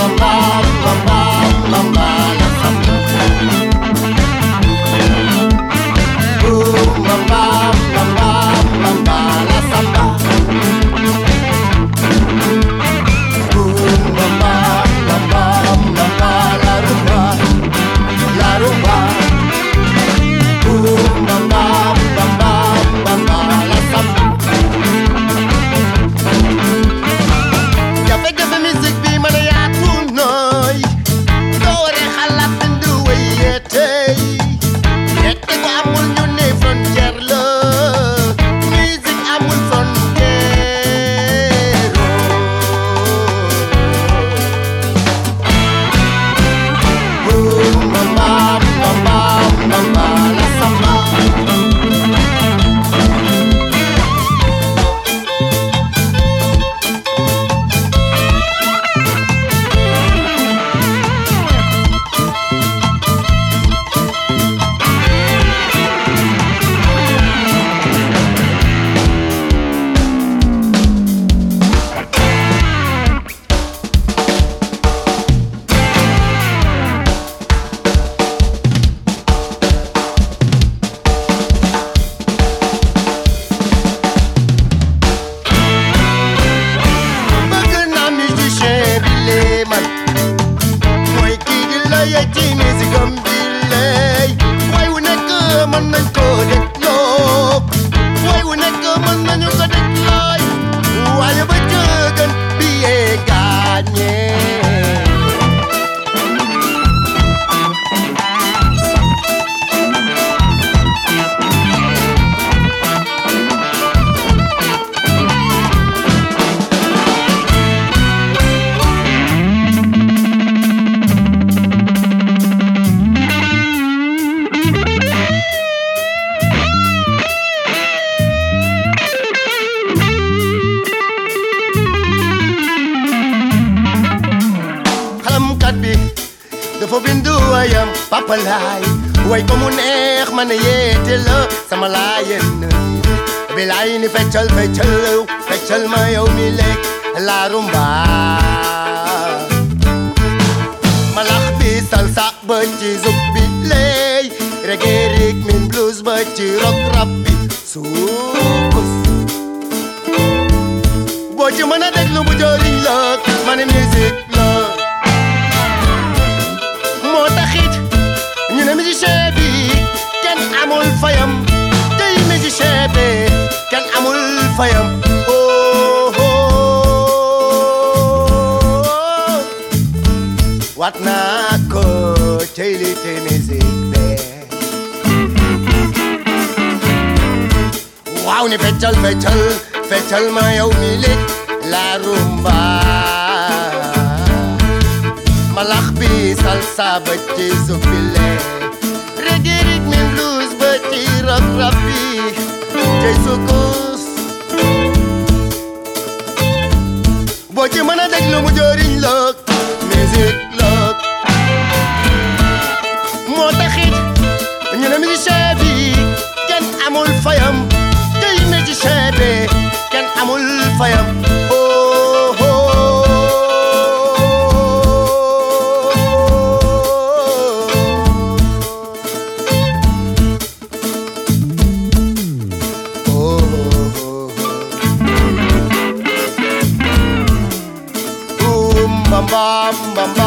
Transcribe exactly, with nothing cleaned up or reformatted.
dafa bindu wayam Papa Laay way ko mu neex man yeete la sama laayen bi laay ni feccal feccal feccal ma yow mi lekk la rumba malax bi salsa ba ci zuk bi lay reggae rhythm blues ba ci rock rap bi suukus boo ci mën a déglu bu jëriñ la ma ne musique la moo taxit ñu ne musicien bi kenn amul fayam tey musicien bi kenn amul fayam oh oh wat naa ko tey li tey musique bi waaw ni feccal feccal feccal ma yow mi lik la rumba malax bi salsa ba ci zupile reggae rhythm and blues ba ci rock rap bi ci sukus boo ci mën a déglu mu jëriñ la musique la moo taxit ñu ne musicien bi kenn amul fayam tey musicien bi kenn amul fayam bam bam bam